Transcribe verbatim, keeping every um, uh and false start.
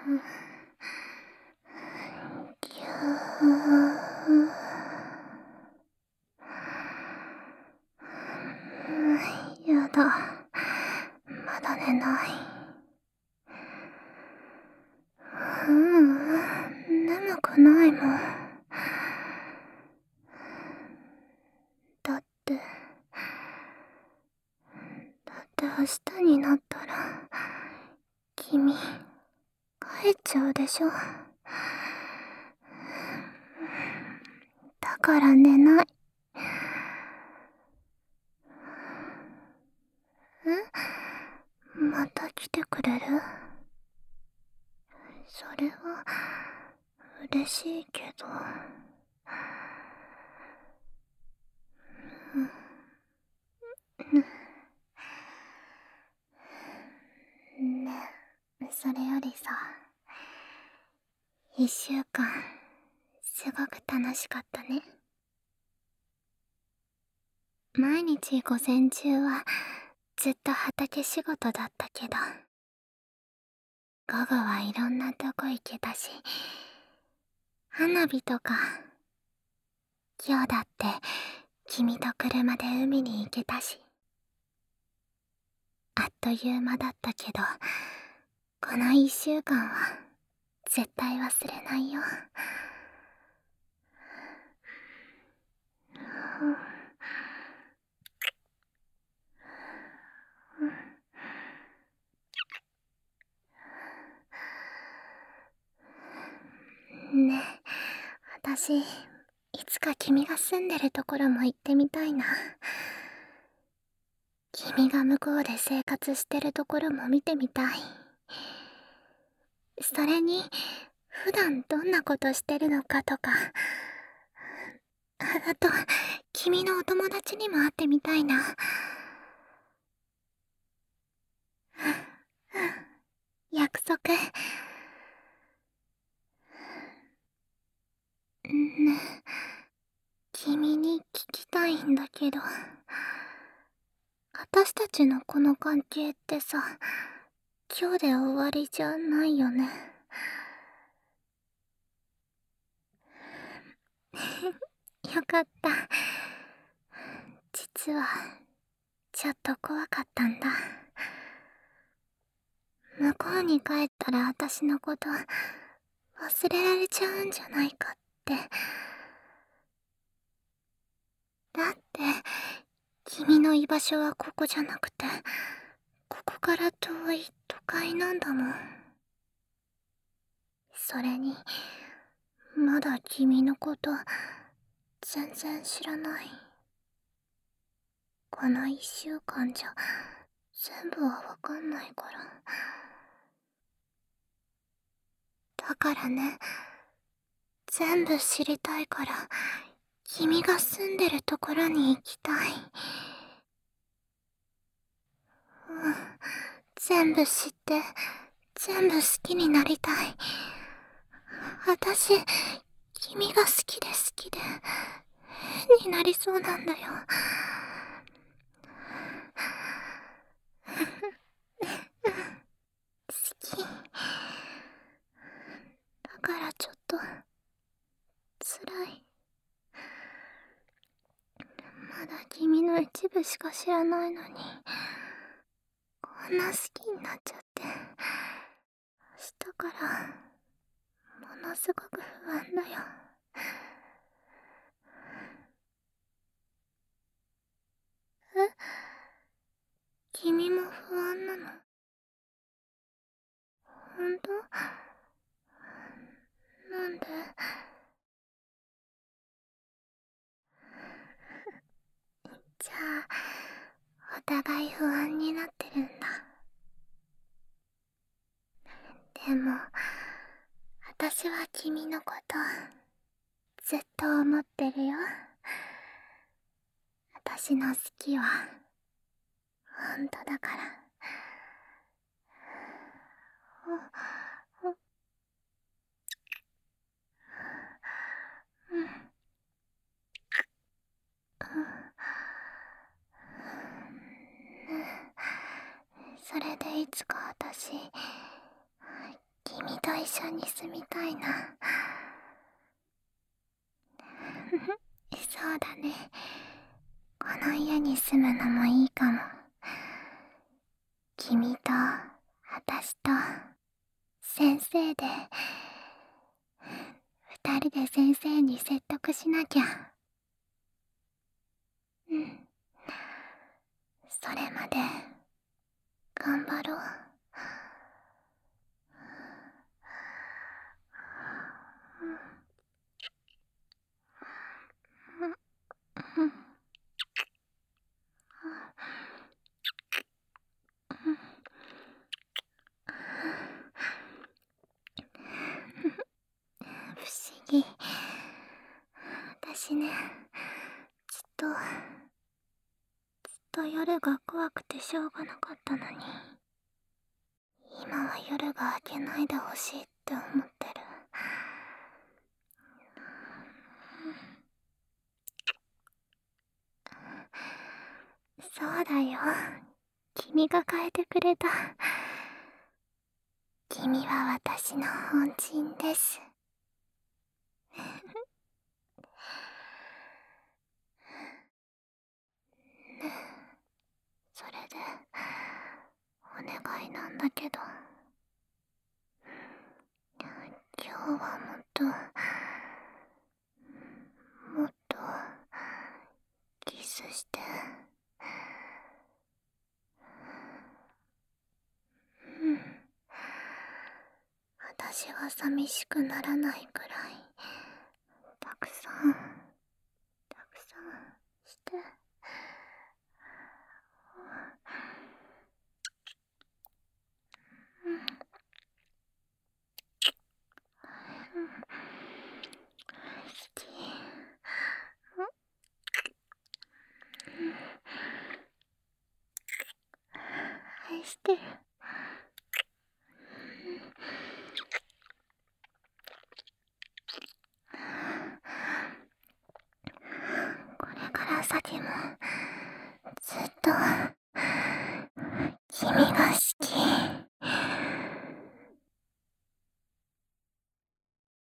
ぎゅー。やだ、まだ寝ない。ううん、眠くないもん。だって、だって明日になったら、君、帰っちゃうでしょ。だから寝ない。え？また来てくれる？それは、嬉しいけど。ねえ、それよりさ、一週間、すごく楽しかったね。毎日午前中は、ずっと畑仕事だったけど、午後はいろんなとこ行けたし、花火とか、今日だって君と車で海に行けたし、あっという間だったけど、この一週間は絶対忘れないよ。ねえ、私、いつか君が住んでるところも行ってみたいな。君が向こうで生活してるところも見てみたい。それに、普段どんなことしてるのかとか、あと、君のお友達にも会ってみたいな。約束。ねえ、君に聞きたいんだけど、私たちのこの関係ってさ、今日で終わりじゃないよね。よかった。実は、ちょっと怖かったんだ。向こうに帰ったら私のこと忘れられちゃうんじゃないかって。だって、君の居場所はここじゃなくて、ここから遠い都会なんだもん。それに、まだ君のこと全然知らない。この一週間じゃ全部はわかんないから。だからね、全部知りたいから、君が住んでるところに行きたい。うん、全部知って、全部好きになりたい。私、君が好きで好きで、変になりそうなんだよ。好き。だからちょっと、辛い。まだ君の一部しか知らないのに、こんな好きになっちゃって。明日から、ものすごく不安だよ。え？君も不安なの？ほんと？なんで？じゃあ、お互い不安になってるんだ。でも、私は君のこと、ずっと思ってるよ。私の好きは、ほんとだから。お、お、うん、うん。それでいつか私、 君と一緒に住みたいな。そうだね。この家に住むのもいいかも。君と私と先生で二人で先生に説得しなきゃ。うん。それまで頑張ろう。不思議。私ね、ずっとずっと夜が怖くてしょうがなかったのに、今は夜が明けないでほしいって思ってる。そうだよ。君が変えてくれた。君は私の恩人です。ねえ、それでお願いなんだけど、今日はもっともっとキスして。うん。私が寂しくならないくらいたくさんたくさんして。うん。好き。愛してる。これから先もずっと君が好き。